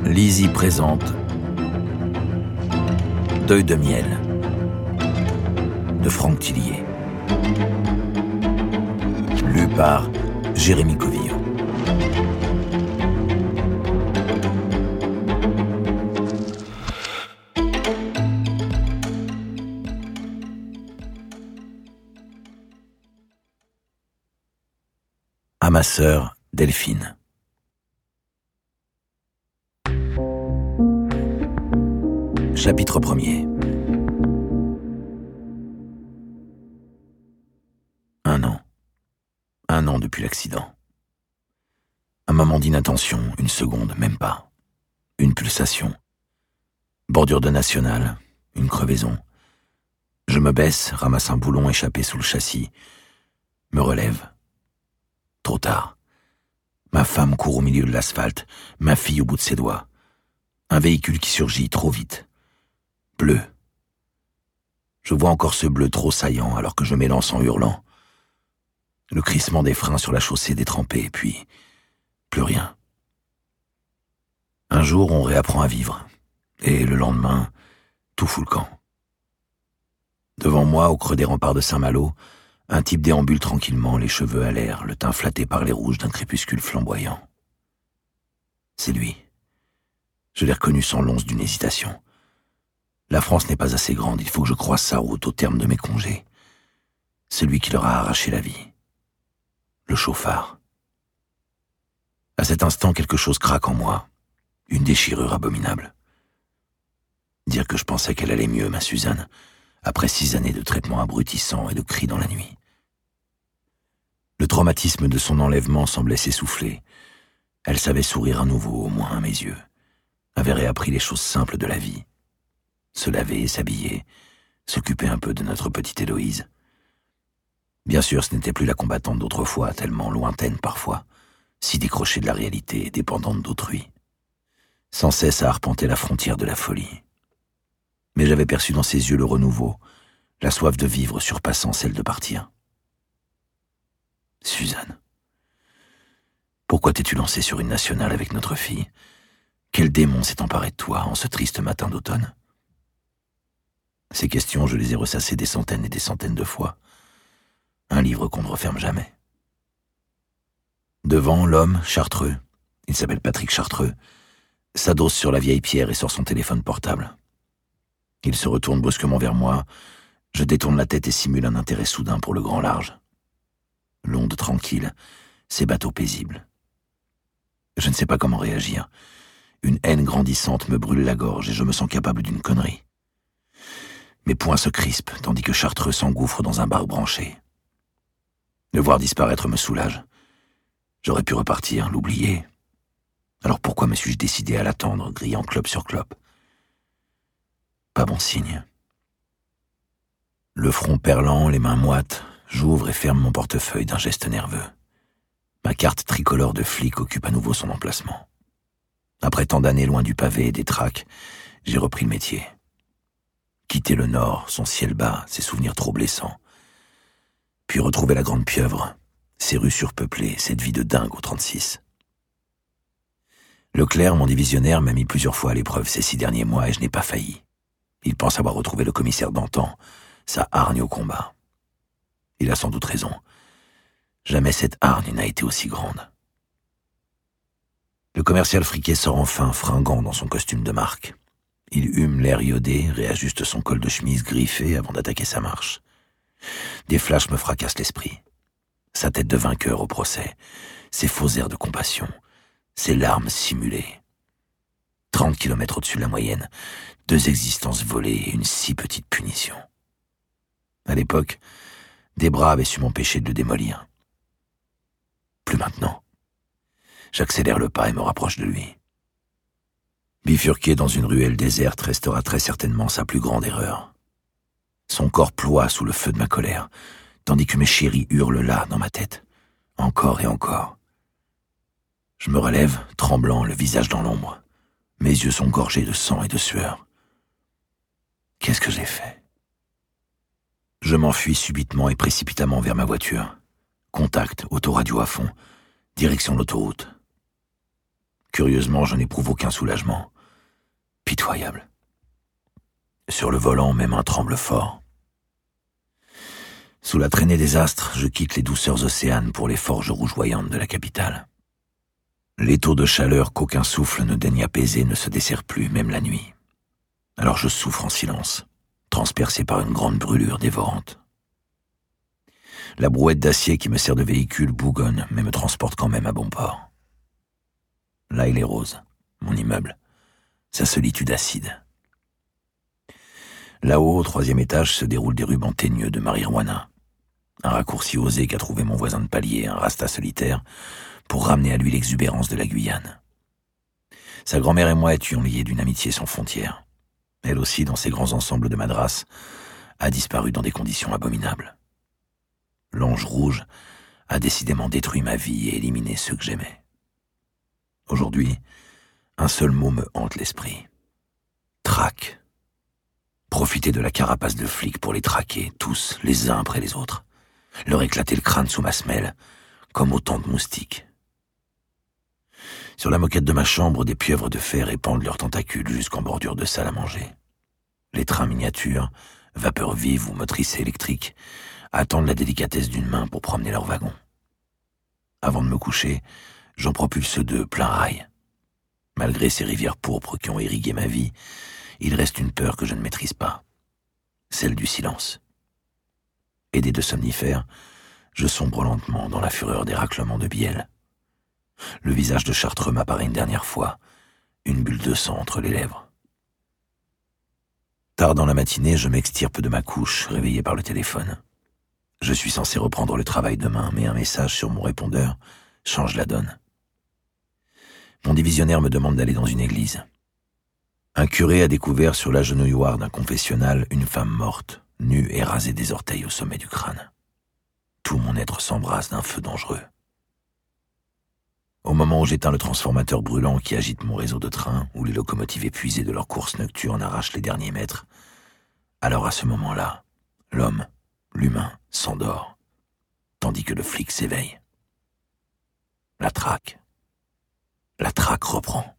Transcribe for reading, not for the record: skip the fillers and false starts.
Lizzie présente Deuil de miel de Franck Tillier. Lu par Jérémy Covillon. À ma sœur Delphine. Chapitre 1er. 1 an. 1 an depuis l'accident. Un moment d'inattention, une seconde, même pas. Une pulsation. Bordure de nationale, une crevaison. Je me baisse, ramasse un boulon échappé sous le châssis, me relève. Trop tard. Ma femme court au milieu de l'asphalte, ma fille au bout de ses doigts. Un véhicule qui surgit trop vite. Bleu. Je vois encore ce bleu trop saillant alors que je m'élance en hurlant. Le crissement des freins sur la chaussée détrempée, puis plus rien. Un jour, on réapprend à vivre, et le lendemain, tout fout le camp. Devant moi, au creux des remparts de Saint-Malo, un type déambule tranquillement, les cheveux à l'air, le teint flatté par les rouges d'un crépuscule flamboyant. C'est lui. Je l'ai reconnu sans l'once d'une hésitation. La France n'est pas assez grande, il faut que je croise sa route au terme de mes congés. Celui qui leur a arraché la vie. Le chauffard. À cet instant, quelque chose craque en moi. Une déchirure abominable. Dire que je pensais qu'elle allait mieux, ma Suzanne, après 6 années de traitements abrutissants et de cris dans la nuit. Le traumatisme de son enlèvement semblait s'essouffler. Elle savait sourire à nouveau, au moins à mes yeux. Avait réappris les choses simples de la vie. Se laver, s'habiller, s'occuper un peu de notre petite Héloïse. Bien sûr, ce n'était plus la combattante d'autrefois, tellement lointaine parfois, si décrochée de la réalité et dépendante d'autrui. Sans cesse à arpenter la frontière de la folie. Mais j'avais perçu dans ses yeux le renouveau, la soif de vivre surpassant celle de partir. Suzanne, pourquoi t'es-tu lancée sur une nationale avec notre fille? Quel démon s'est emparé de toi en ce triste matin d'automne? Ces questions, je les ai ressassées des centaines et des centaines de fois. Un livre qu'on ne referme jamais. Devant, l'homme, chartreux, il s'appelle Patrick Chartreux, s'adosse sur la vieille pierre et sort son téléphone portable. Il se retourne brusquement vers moi, je détourne la tête et simule un intérêt soudain pour le grand large. L'onde tranquille, ces bateaux paisibles. Je ne sais pas comment réagir. Une haine grandissante me brûle la gorge et je me sens capable d'une connerie. Mes poings se crispent, tandis que Chartreux s'engouffre dans un bar branché. Le voir disparaître me soulage. J'aurais pu repartir, l'oublier. Alors pourquoi me suis-je décidé à l'attendre, grillant clope sur clope? Pas bon signe. Le front perlant, les mains moites, j'ouvre et ferme mon portefeuille d'un geste nerveux. Ma carte tricolore de flic occupe à nouveau son emplacement. Après tant d'années loin du pavé et des traques, j'ai repris le métier. Quitter le Nord, son ciel bas, ses souvenirs trop blessants. Puis retrouver la Grande Pieuvre, ses rues surpeuplées, cette vie de dingue au 36. Leclerc, mon divisionnaire, m'a mis plusieurs fois à l'épreuve ces 6 derniers mois et je n'ai pas failli. Il pense avoir retrouvé le commissaire d'antan, sa hargne au combat. Il a sans doute raison. Jamais cette hargne n'a été aussi grande. Le commercial friqué sort enfin, fringant dans son costume de marque. Il hume l'air iodé, réajuste son col de chemise griffé avant d'attaquer sa marche. Des flashs me fracassent l'esprit. Sa tête de vainqueur au procès, ses faux airs de compassion, ses larmes simulées. 30 kilomètres au-dessus de la moyenne, 2 existences volées et une si petite punition. À l'époque, des bras avaient su m'empêcher de le démolir. Plus maintenant. J'accélère le pas et me rapproche de lui. Bifurquer dans une ruelle déserte restera très certainement sa plus grande erreur. Son corps ploie sous le feu de ma colère, tandis que mes chéris hurlent là, dans ma tête. Encore et encore. Je me relève, tremblant, le visage dans l'ombre. Mes yeux sont gorgés de sang et de sueur. Qu'est-ce que j'ai fait? Je m'enfuis subitement et précipitamment vers ma voiture. Contact, autoradio à fond, direction l'autoroute. Curieusement, je n'éprouve aucun soulagement. Pitoyable. Sur le volant, mes mains tremblent fort. Sous la traînée des astres, je quitte les douceurs océanes pour les forges rougeoyantes de la capitale. L'étau de chaleur qu'aucun souffle ne daigne apaiser ne se dessert plus, même la nuit. Alors je souffre en silence, transpercé par une grande brûlure dévorante. La brouette d'acier qui me sert de véhicule bougonne, mais me transporte quand même à bon port. Là, il est rose, mon immeuble, sa solitude acide. Là-haut, au 3e étage, se déroulent des rubans teigneux de marijuana. Un raccourci osé qu'a trouvé mon voisin de palier, un rasta solitaire, pour ramener à lui l'exubérance de la Guyane. Sa grand-mère et moi étions liés d'une amitié sans frontières. Elle aussi, dans ses grands ensembles de madras, a disparu dans des conditions abominables. L'ange rouge a décidément détruit ma vie et éliminé ceux que j'aimais. Aujourd'hui, un seul mot me hante l'esprit. Traque. Profiter de la carapace de flics pour les traquer, tous, les uns après les autres. Leur éclater le crâne sous ma semelle, comme autant de moustiques. Sur la moquette de ma chambre, des pieuvres de fer épandent leurs tentacules jusqu'en bordure de salle à manger. Les trains miniatures, vapeur vive ou motrices électriques, attendent la délicatesse d'une main pour promener leurs wagons. Avant de me coucher, j'en propulse 2 plein rail. Malgré ces rivières pourpres qui ont irrigué ma vie, il reste une peur que je ne maîtrise pas, celle du silence. Aidé de somnifères, je sombre lentement dans la fureur des raclements de bielle. Le visage de Chartreux m'apparaît une dernière fois, une bulle de sang entre les lèvres. Tard dans la matinée, je m'extirpe de ma couche, réveillé par le téléphone. Je suis censé reprendre le travail demain, mais un message sur mon répondeur change la donne. Mon divisionnaire me demande d'aller dans une église. Un curé a découvert sur l'agenouilloir d'un confessionnal une femme morte, nue et rasée des orteils au sommet du crâne. Tout mon être s'embrase d'un feu dangereux. Au moment où j'éteins le transformateur brûlant qui agite mon réseau de trains, où les locomotives épuisées de leur course nocturne arrachent les derniers mètres, alors à ce moment-là, l'homme, l'humain, s'endort, tandis que le flic s'éveille. La traque reprend.